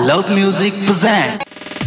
Love Music present.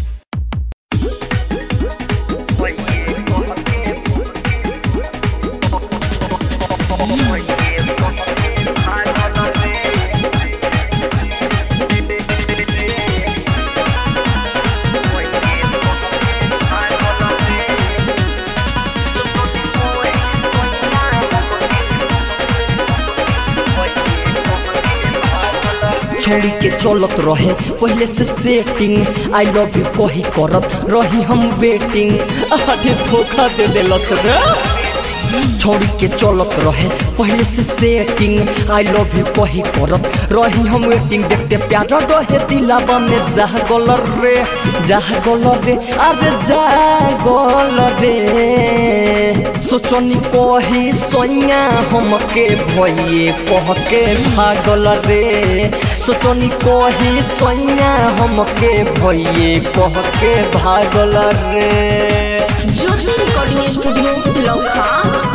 छोड़ी के चलत रहे पहले से सेटिंग आई लव यू कही करत रही हम वेटिंग आधे धोखा दे देलस रे। छोड़ी के चलत रहे पहले से सेटिंग आई लव यू कही करत रही हम वेटिंग देखते प्यार रहे दिलावा में जागल रे अरे जागल रे। सोचनी कही सोनिया हमके भइए कह के भागल रे। सोचनी कही सोनिया हमके भइए कह के भागल रे। Jyoti recording studio Laukha.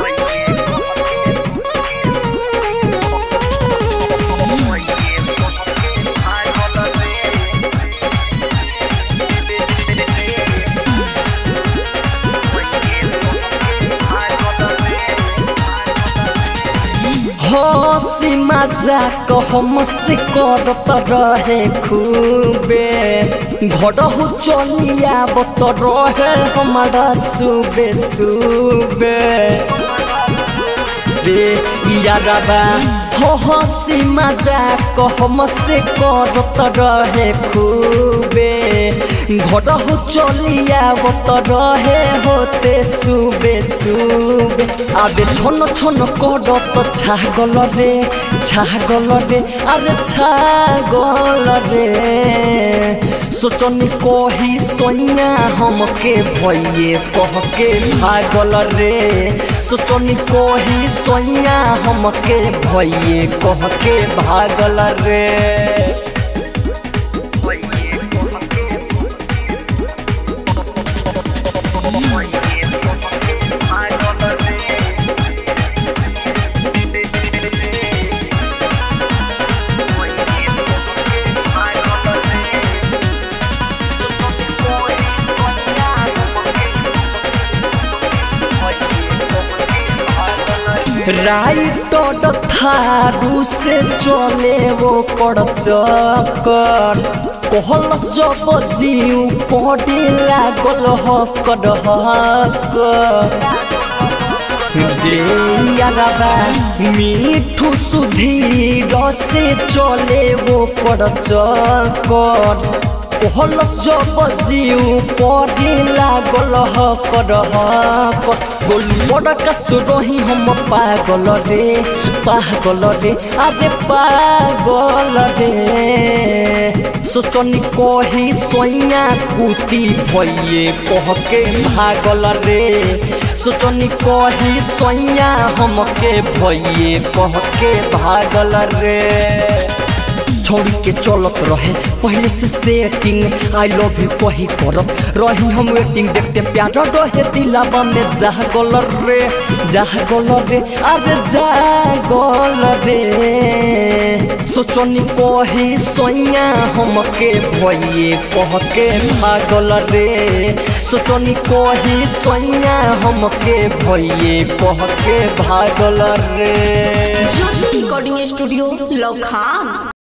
हंसी मजाक हमसे करत रहे खूबे घरहु चली आवत रहे हमारा सुबे रे यारबा। हंसी मजाक हमसे करत रहे खूबे घरहु चली आवत रहे होते सुबे आबे छन छन करत छागल रे अरे छागल रे। सोचनी कही सोनिया हमके भइए कह के भागल रे। सोचनी कही सोनिया हमके भइए कह के भागल रे। राइट थारू से चले वो पड़ चक्कर कहल जब जीव पड़े लागल हकर मीठू सुधीर से चले वो पड़ चक्कर कहल जब जीव पड़े लागल हकर गोल कसुरही हम पागल रे अरे पागल रे। सोचनी कही सोनिया कुटी भइए कह के भागल रे। सोचनी कही सोनिया हमके भइए कह के भागल रे। छोड़ी के चलत रहे पहले से सेटिंग आई लव यू कही करत रही हम वेटिंग देखते प्यार रहे दिलावा में जागल रे अरे जागल रे। सोचनी कही सोनिया हमके भइए कह के भागल रे। सोचनी कही सोनिया हमके भइए कह के भागल रे। Jyoti recording studio Laukha.